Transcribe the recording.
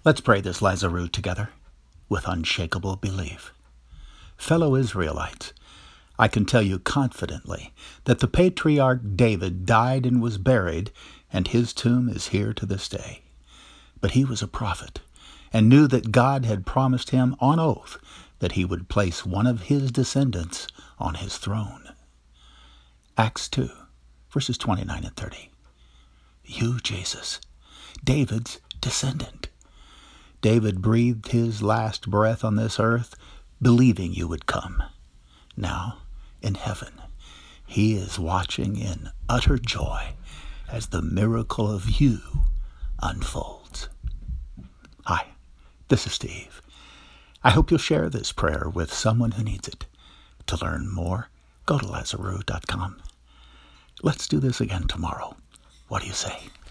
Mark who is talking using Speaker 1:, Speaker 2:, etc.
Speaker 1: Let's pray this Lazarus together with unshakable belief. Fellow Israelites, I can tell you confidently that the patriarch David died and was buried, and his tomb is here to this day. But he was a prophet and knew that God had promised him on oath that he would place one of his descendants on his throne. Acts 2, verses 29 and 30. You, Jesus, David's descendant. David breathed his last breath on this earth, believing you would come. Now, in heaven, he is watching in utter joy as the miracle of you unfolds. Hi, this is Steve. I hope you'll share this prayer with someone who needs it. To learn more, go to Lazarus.com. Let's do this again tomorrow. What do you say?